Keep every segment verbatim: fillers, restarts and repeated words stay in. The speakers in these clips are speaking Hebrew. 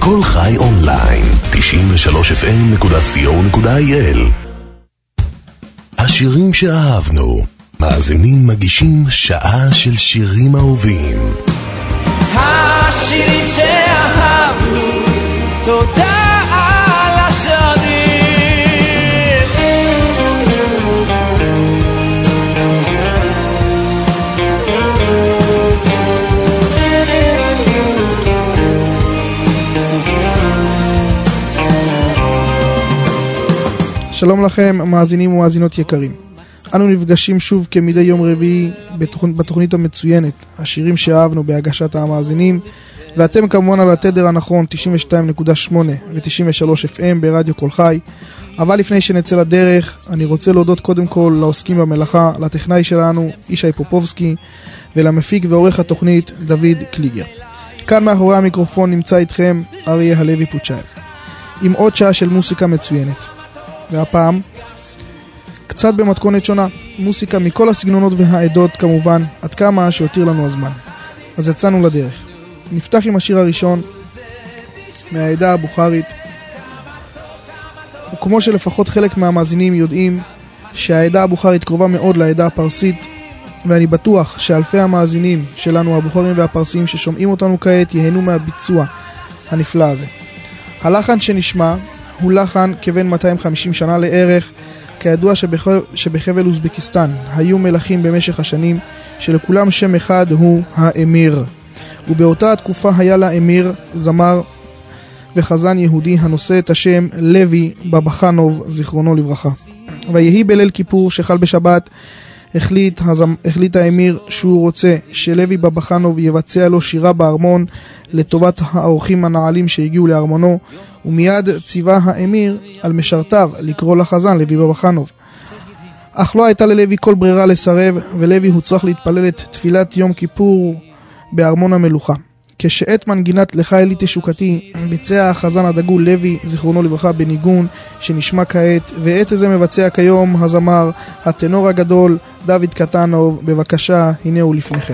כל חי אונליין, תשעים ושלוש אף אם נקודה סי או נקודה איי אל. השירים שאהבנו, מאזינים מגישים שעה של שירים אהובים. השירים שאהבנו, תודה על השנים. שלום לכם, מאזינים ומאזינות יקרים. אנו נפגשים שוב כמדי יום רביעי בתוכנית, בתוכנית המצוינת, השירים שאהבנו בהגשת המאזינים, ואתם כמובן על התדר הנכון תשעים ושתיים נקודה שמונה ו-תשעים ושלוש אף אם ברדיו כל חי. אבל לפני שנצא לדרך, אני רוצה להודות קודם כל לעוסקים במלאכה, לטכנאי שלנו ישי פופובסקי, ולמפיק ועורך התוכנית דוד קליגר. כאן מאחורי המיקרופון נמצא איתכם אריה הלוי פוצ'אל, עם עוד שעה של מוסיקה מצוינת. והפעם קצת במתכונת שונה, מוסיקה מכל הסגנונות והעדות כמובן, עד כמה שיותיר לנו הזמן. אז יצאנו לדרך. נפתח עם השיר הראשון מהעדה הבוכרית, וכמו שלפחות חלק מהמאזינים יודעים שהעדה הבוכרית קרובה מאוד לעדה הפרסית, ואני בטוח שאלפי המאזינים שלנו, הבוכרים והפרסים ששומעים אותנו כעת, יהנו מהביצוע הנפלא הזה. הלחן שנשמע הוא לחן כבן מאתיים וחמישים שנה לערך. כידוע שבח... שבחבל אוזבקיסטן היו מלכים במשך השנים שלכולם שם אחד הוא האמיר, ובאותה התקופה היה לאמיר זמר וחזן יהודי הנושא את השם לוי בבחנוב זיכרונו לברכה. ויהי בליל כיפור שחל בשבת החליט, הזמ... החליט האמיר שהוא רוצה שלוי בבחנוב יבצע לו שירה בארמון לטובת האורחים הנעלים שהגיעו לארמונו, ומיד ציווה האמיר על משרתיו לקרוא לחזן לוי בבחנוב. אך לא הייתה ללוי כל ברירה לסרב, ולוי הוצרך להתפלל את תפילת יום כיפור בארמון המלוכה. כשעת מנגינת לך אלי תשוקתי ביצע החזן הדגול לוי זיכרונו לברכה בניגון שנשמע כעת, ואת זה מבצע כיום הזמר הטנור הגדול דוד קטנוב. בבקשה, הנה הוא לפניכם.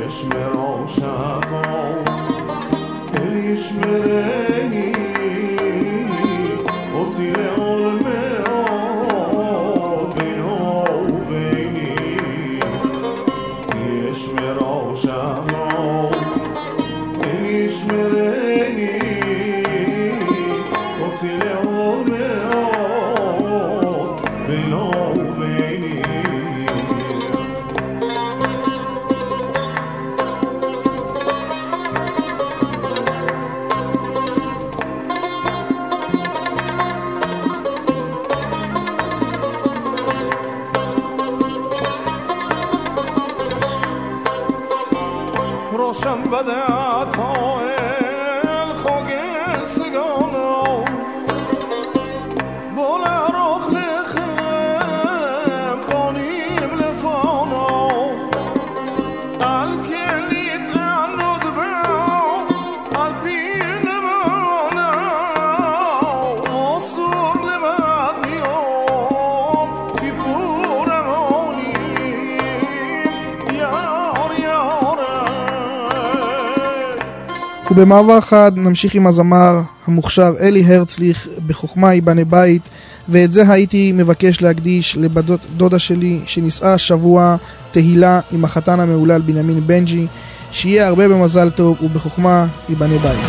ובמעבר חד נמשיך עם הזמר המוכשר אלי הרצליך בחוכמה ייבנה בית, ואת זה הייתי מבקש להקדיש לבת דודה שלי שנישאה השבוע, תהילה, עם החתן המעולל בנימין בנג'י. שיהיה הרבה במזל טוב ובחוכמה ייבנה בית.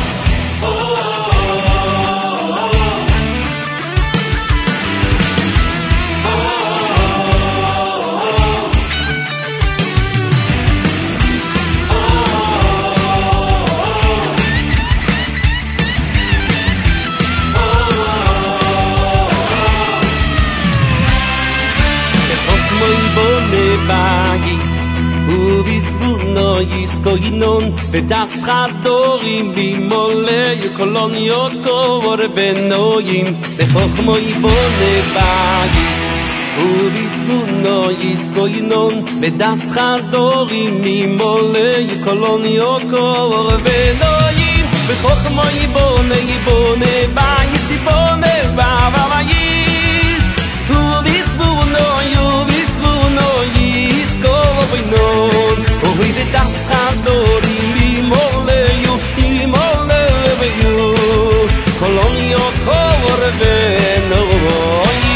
Koinon pedas khadorim bimole yukolon yokor benoyim bechokhmoy bone bagi ubismuno yiskoinon pedas khadorim bimole yukolon yokor benoyim bechokhmoy bone bone bagi sibone bavayis ubismuno ubismuno yiskoinon oy de das khadori mi mole yu i mole ve yu kolonio korve no yi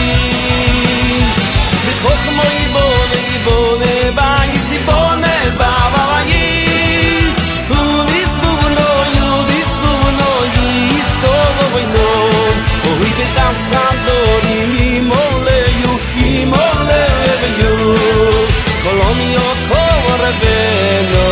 de khokhmo i bone i bone ba i si bone ba ba yi u dis buno yu dis buno yi sto ve no oy de das khadori mi mole yu i mole ve yu kolonio Beno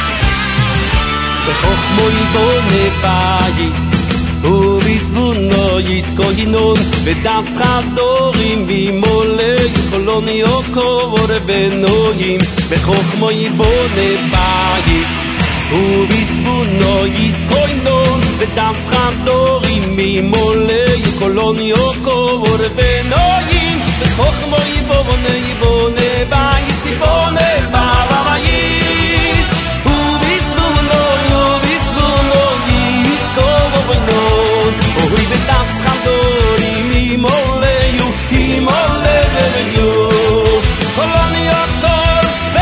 Muy bone pagis, ubis buno yiskoinon vedas khadorim bimole kolon yokor benoyim bechokhmo yibone bayis u bisbuno yiskoinon vedas khadorim bimole kolon yokor benoyim bechokhmo yibone yibone bayis yibone bayis u bisbuno u bisbuno yiskoinon oy vedas khadorim bimole yu bimole yu kolon yokor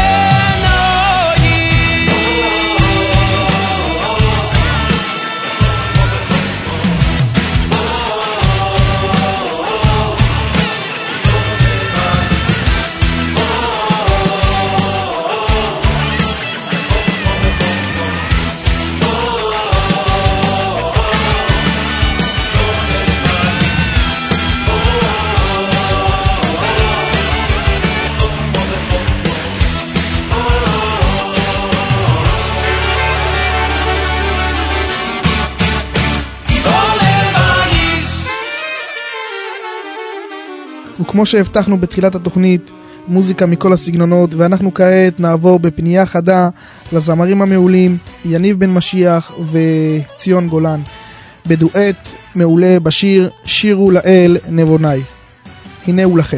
וכמו שהבטחנו בתחילת התוכנית, מוזיקה מכל הסגנונות, ואנחנו כעת נעבור בפנייה חדה לזמרים המעולים יניב בן משיח וציון גולן בדואט מעולה בשיר שירו לאל נבוני. הנה הוא לכם.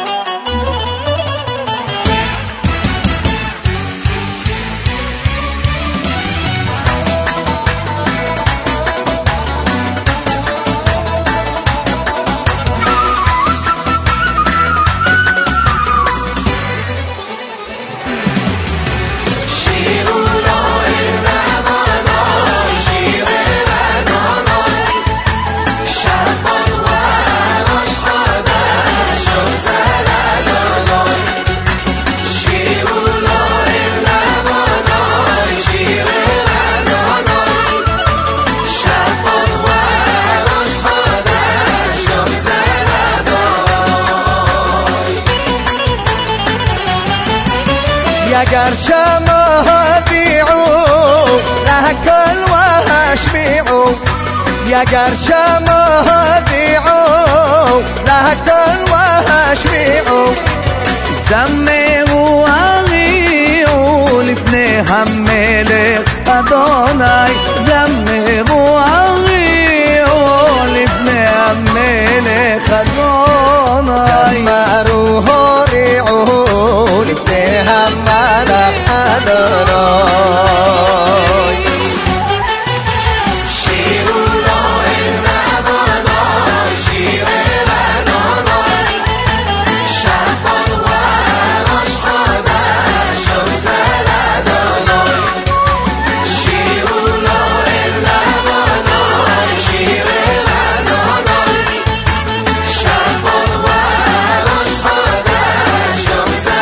اگر شما دیعو لهکل و هشمیعو اگر شما دیعو لهکل و هشمیعو זמרו הריעו לפני המלך אדוני זמרו הריעו לפני המלך אדוני זמרו הריעו לפני המלך אדוני שירו לו אל אדוני שיר אל אדוני שחר וראש חדש יוצא לאדוני שירו לו אל אדוני שיר אל אדוני שחר וראש חדש יוצא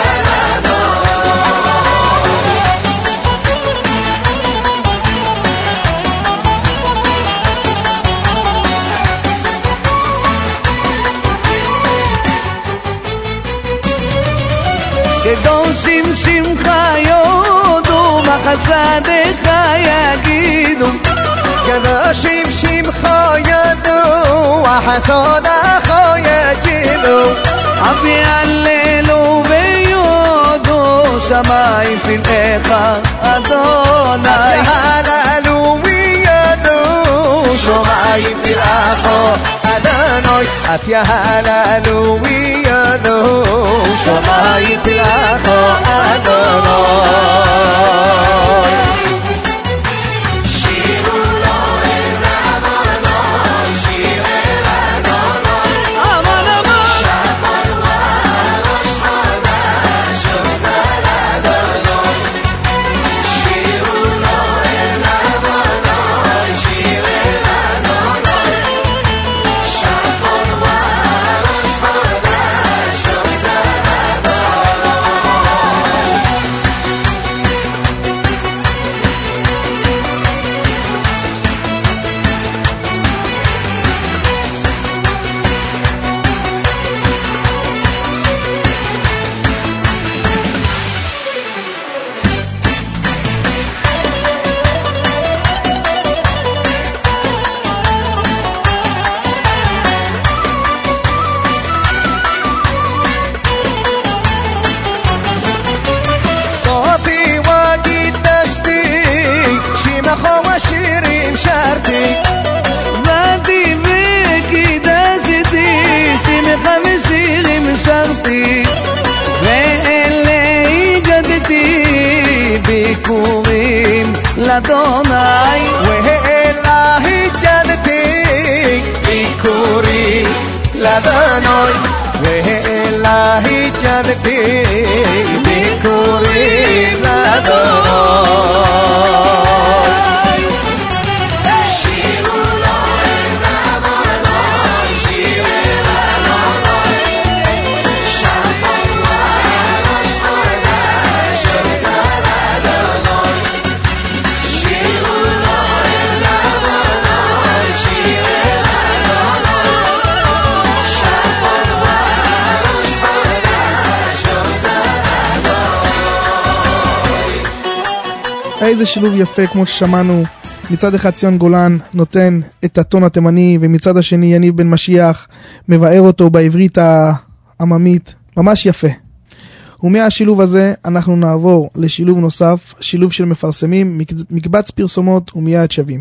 קדושים שמחה יודו בחסדך יגידו קדושים שמך ידעו וחסדך יגידו אבי הללו ויודו שמיים פלאיך אדוני הללו וידעו שמיים פלאיך אדוני אף יהללו וידעו שמיים פלאיך אדוני לאדוני ולהתיידתי ביקורי לאדוני איזה שילוב יפה, כמו ששמענו. מצד אחד ציון גולן נותן את הטון התימני, ומצד השני יניב בן משיח מבאר אותו בעברית העממית. ממש יפה. ומהשילוב הזה אנחנו נעבור לשילוב נוסף, שילוב של מפרסמים, מקבץ פרסומות ומיד שווים.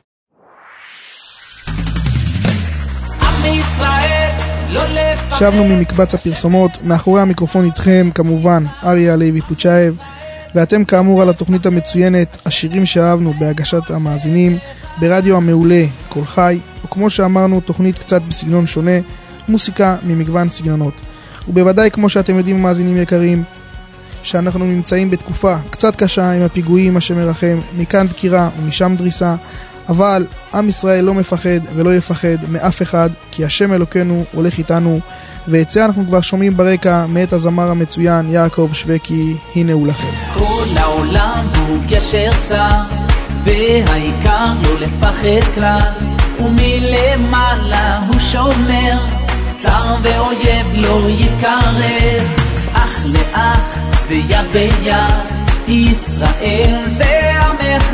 שבנו ממקבץ הפרסומות, מאחורי המיקרופון איתכם כמובן אריה לוי פוצ'אייב, ואתם כאמור על התוכנית המצוינת השירים שאהבנו בהגשת המאזינים ברדיו המעולה כל חי, או כמו שאמרנו תוכנית קצת בסגנון שונה, מוסיקה ממגוון סגנונות. ובוודאי כמו שאתם יודעים המאזינים יקרים, שאנחנו נמצאים בתקופה קצת קשה עם הפיגועים השם ירחם, מכאן דקירה ומשם דריסה, אבל עם ישראל לא מפחד ולא יפחד מאף אחד, כי השם אלוקנו הולך איתנו, ואת זה אנחנו כבר שומעים ברקע מאת הזמר המצוין יעקב שווקי, הנה הוא לכם. כל העולם הוא גשר צר, והעיקר לא לפחד כלל, ומלמעלה הוא שומר, צר ואויב לא יתקרב, אח לאח ויד ביד, ישראל זה עמך,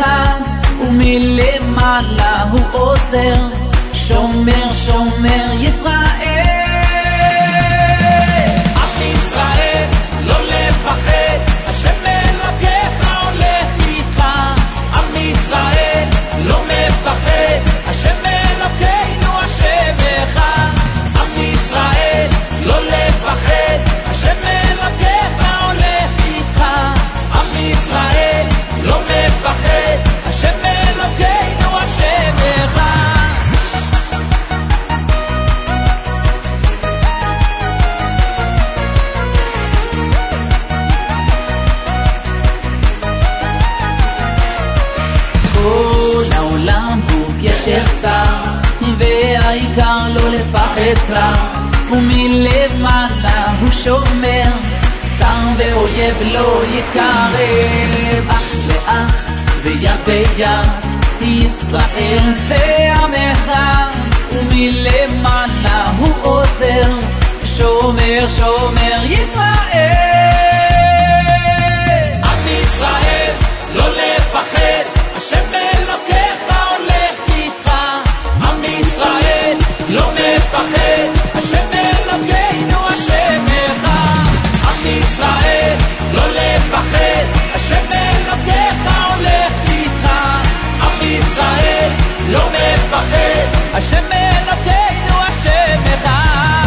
ומלמעלה הוא עוזר, שומר שומר ישראל. ישראל, לא לפחד, השם אלוקיך הולך איתך. עם ישראל, לא מפחד, השם אלוקינו השם אחד. עם ישראל, לא לפחד, השם אלוקיך הולך איתך. עם ישראל, לא מפחד, השם אלוקינו השם אחד. גשר צר, והעיקר לא לפחד כלל, ומלמעלה הוא שומר, צר ואויב לא יתקרב, אח לאח ויד ביד, ישראל זה עמך, ומלמעלה הוא עוזר, שומר שומר ישראל. עם ישראל לא לפחד, השם אלוקיך ישראל לא מפחד, השם אלוקינו השם אחד. עם ישראל לא לפחד, השם אלוקיך הולך איתך. עם ישראל לא מפחד, השם אלוקינו השם אחד.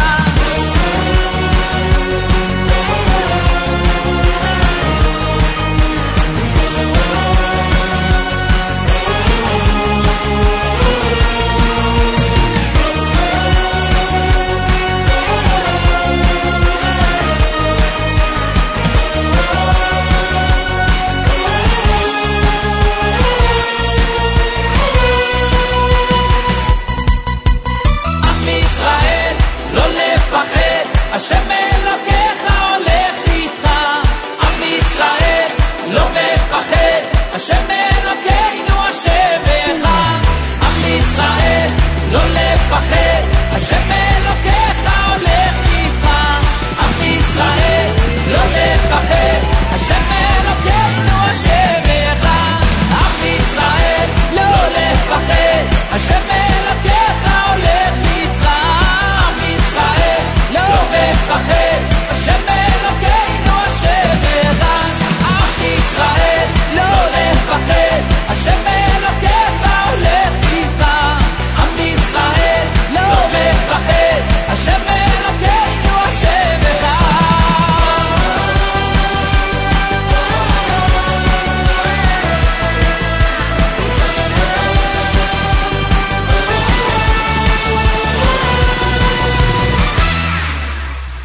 השם אלוקיך הולך איתך. עם ישראל לא מפחד, השם אלוקינו השם אחד. עם ישראל לא לפחד, השם אלוקיך הולך איתך. עם ישראל לא לפחד, השם אלוקינו השם אחד. עם ישראל לא לפחד, השם אלוקיך הולך איתך. עם ישראל לא מפחד,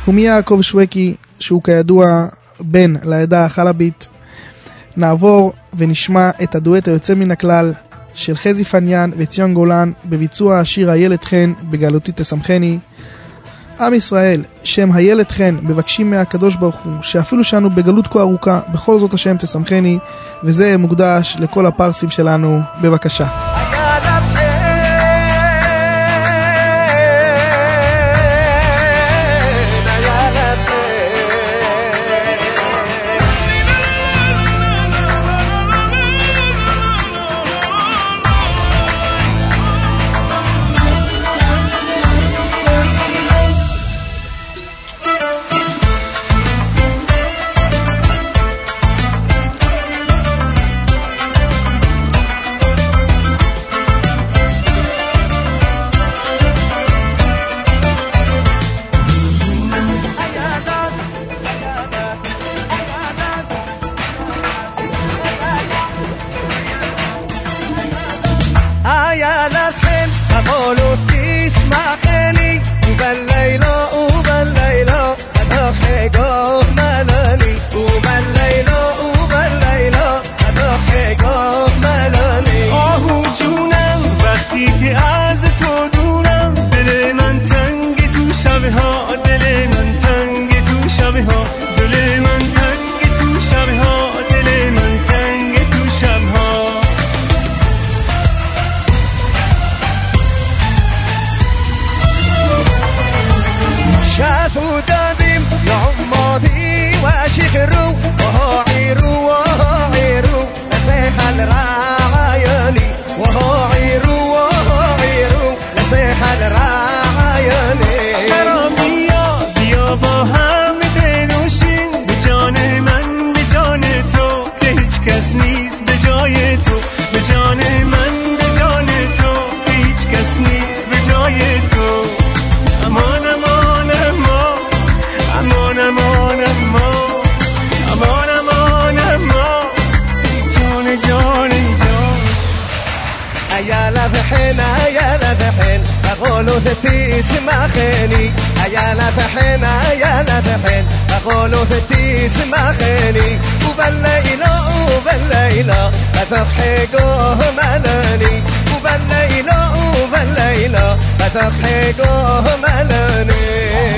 ומיעקב שווקי, שהוא כידוע בן לעדה החלבית. נעבור ונשמע את הדואט היוצא מן הכלל של חזי פניאן וציון גולן בביצוע השיר הילד חן בגלותי תשמחני. עם ישראל, שם הילד חן, מבקשים מהקדוש ברוך הוא שאפילו שאנו בגלות כה ארוכה, בכל זאת השם תשמחני, וזה מוקדש לכל הפרסים שלנו. בבקשה. תשמחני, איילה וחן, איילה וחן, בכל תשמחני, ובלילה ובלילה, בתוך חגו מלני, ובלילה ובלילה, בתוך חגו מלני.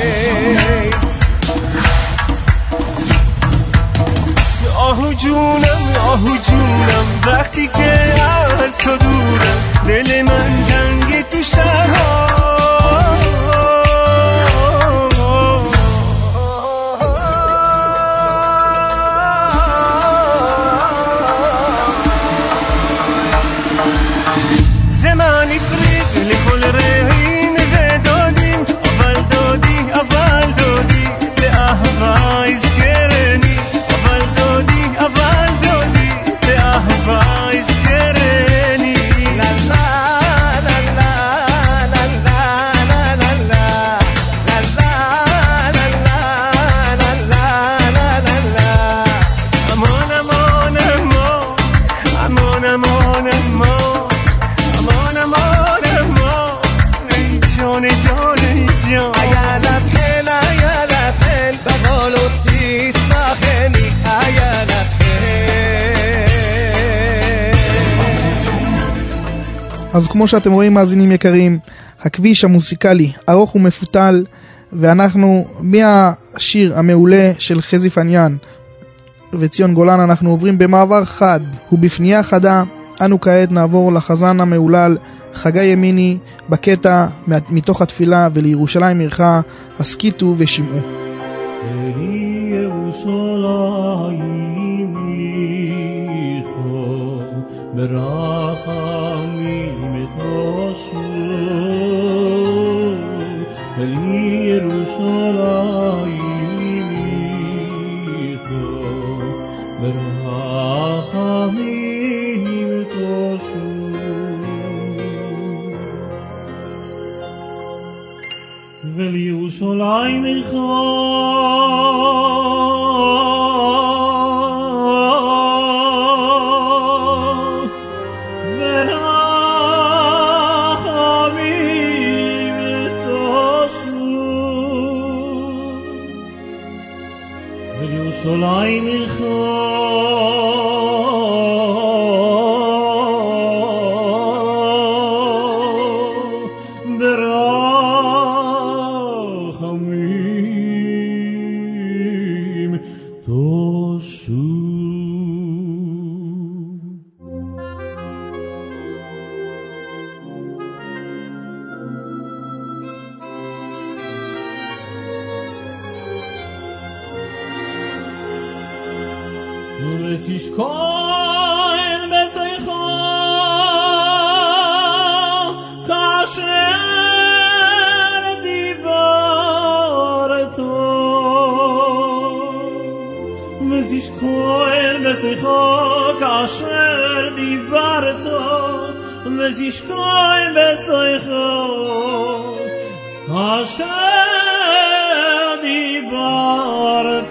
آهو جونم آهو جونم وقتی که از تو دورم دل من تنگ تو شبها زمانی فریق لکل رهین ودادیم اول دادی اول دادی لأهوایز گرنی اول دادی اول دادی لأهوایز گرنی لا لا لا لا لا لا لا لا لا لا لا لا لا امان امان امان امان امان امان جان جان جان ایالت خن ایالت خن بقالو تسمخنی ایالت خن. אז כמו שאתם רואים מאזינים יקרים, הכביש המוסיקלי ארוך ומפותל, ואנחנו מהשיר המעולה של חזי פניאן וציון גולן אנחנו עוברים במעבר חד ובפנייה חדה. אנו כעת נעבור לחזן המעולל חגי ימיני בקטע מתוך התפילה ולירושלים עירך, הסכיתו ושמעו. לירושלים עירך ברחמים תרושו, לירושלים עירך ברחמים תרושו. ולירושלים עירך ברחמים תרושו. ירושלים ברחמים תושו. ותשכון בצאתך כאשר דיברת, ותשכון בצאתך כאשר דיברת, ותשכון בצאתך כאשר דיברת.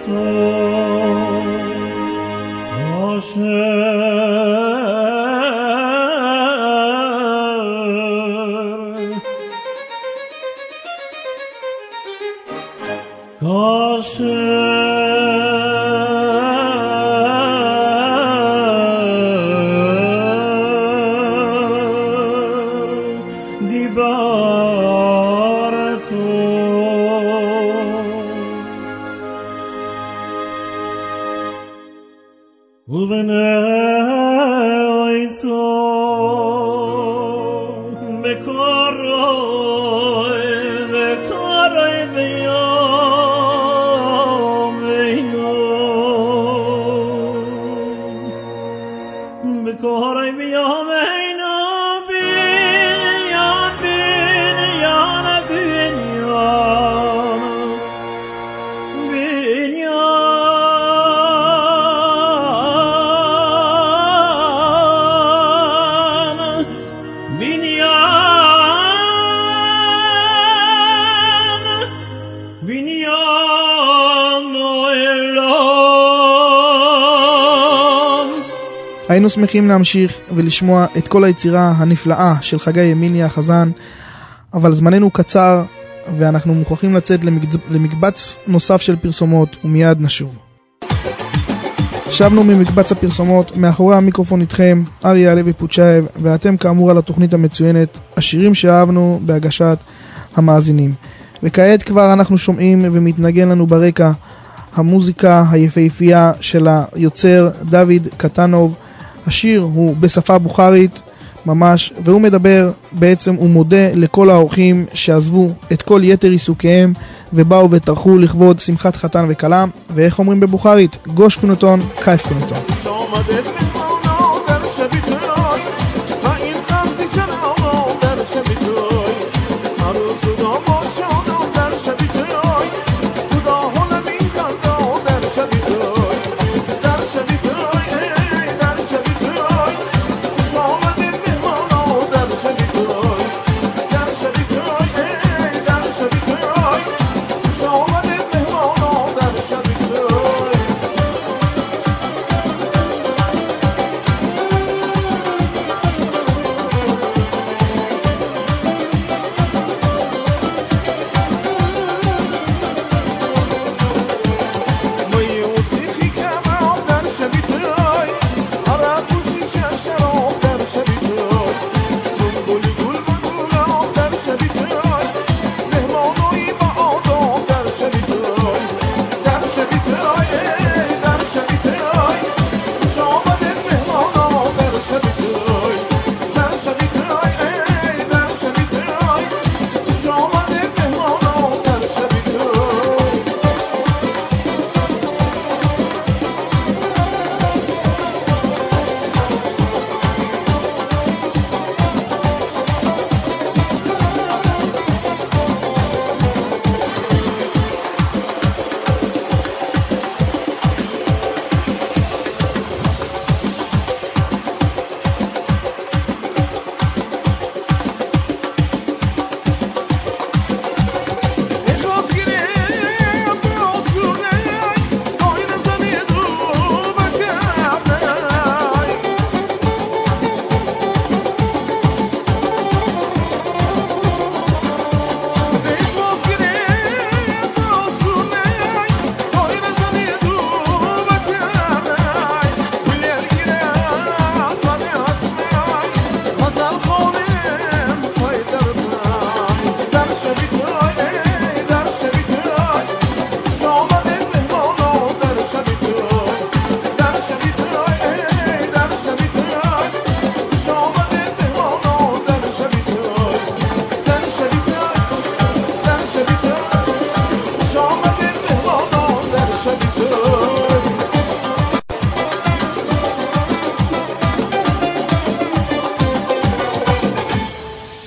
היינו שמחים להמשיך ולשמוע את כל היצירה הנפלאה של חגי ימיני החזן, אבל זמננו קצר ואנחנו מוכרחים לצאת למקבץ נוסף של פרסומות ומיד נשוב. שבנו ממקבץ הפרסומות, מאחורי המיקרופון איתכם אריה הלוי פוצ'אב, ואתם כאמור על התוכנית המצוינת השירים שאהבנו בהגשת המאזינים. וכעת כבר אנחנו שומעים ומתנגן לנו ברקע המוזיקה היפהפייה של היוצר דוד קטנוב. השיר הוא בשפה בוכרית ממש, והוא מדבר, בעצם הוא מודה לכל האורחים שעזבו את כל יתר עיסוקיהם ובאו וטרחו לכבוד שמחת חתן וכלה, ואיך אומרים בבוכרית? גוש קונוטון, קייף קונוטון.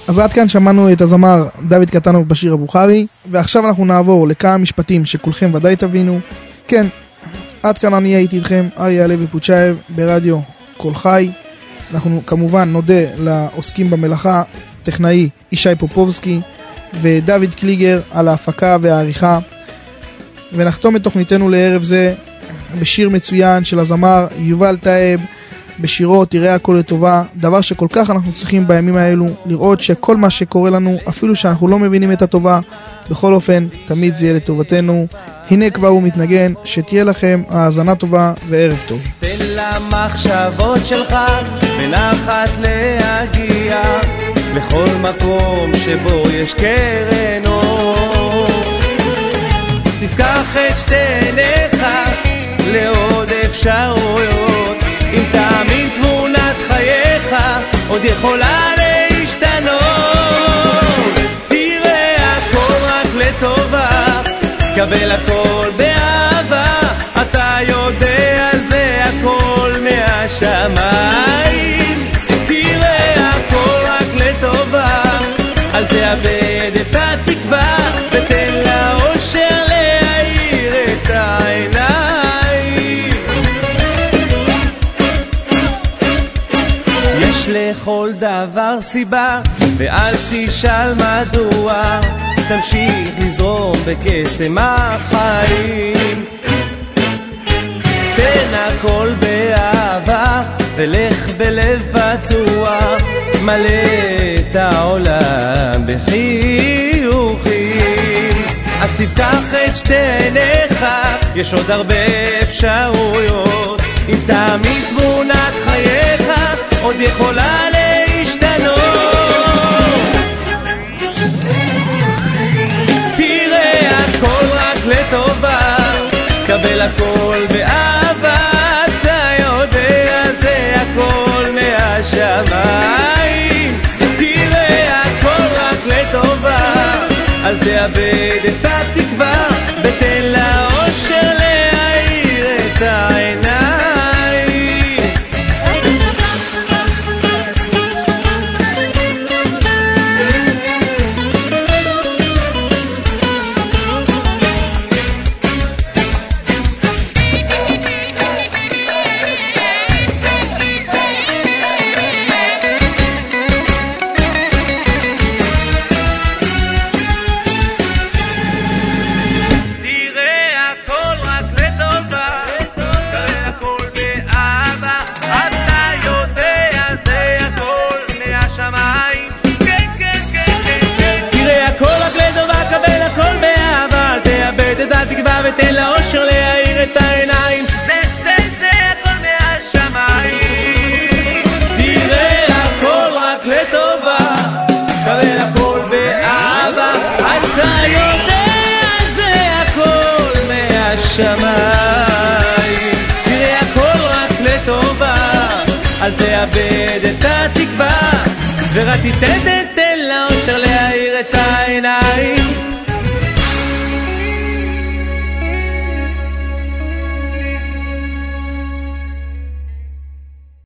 אז עד כאן שמענו את הזמר דוד קטנוב בשיר הבוכרי, ועכשיו אנחנו נעבור לכמה משפטים שכולכם ודאי תבינו. כן, עד כאן אני הייתי איתכם, אריה הלוי פוצ'אייב, ברדיו כל חי. אנחנו כמובן נודה לעוסקים במלאכה, טכנאי ישי פופובסקי ודוד קליגר על ההפקה והעריכה. ונחתום את תוכניתנו לערב זה בשיר מצוין של הזמר יובל טייב, בשירו תראה הכל לטובה, דבר שכל כך אנחנו צריכים בימים האלו, לראות שכל מה שקורה לנו, אפילו שאנחנו לא מבינים את הטובה, בכל אופן תמיד זה יהיה לטובתנו. הנה כבר הוא מתנגן, שתהיה לכם האזנה טובה וערב טוב. תן למחשבות שלך בנחת להגיע לכל מקום שבו יש קרן אור, תפקח את שתי עיניך לעוד אפשרויות, אם תאמין תמונת חייך עוד יכולה להשתנות. תראה הכל רק לטובה, קבל הכל באהבה, אתה יודע זה הכל מהשמיים. תראה הכל רק לטובה, אל תאבד את התקווה, ותן לאושר להאיר את העיניים. יש לכל דבר סיבה, ואל תשאל מדוע, תמשיך לזרום בקסם החיים. תן הכל באהבה ולך בלב בטוח, מלא את העולם בחיוכים. אז תפתח את שתי עיניך, יש עוד הרבה אפשרויות, אם תאמין תמונת חייך עוד יכולה להשתנות. תראה הכל רק לטובה, קבל הכל באהבה, אתה יודע זה הכל מהשמיים. תראה הכל רק לטובה, אל תאבד את התקווה, ותן לאושר להאיר את העיניים. ותן לאושר להאיר את העיניים, זה זה זה הכל מהשמיים. תראה הכל רק לטובה, קבל הכל באהבה, אתה יודע זה הכל מהשמיים. תראה הכל רק לטובה, אל תאבד את התקווה, ורק תתן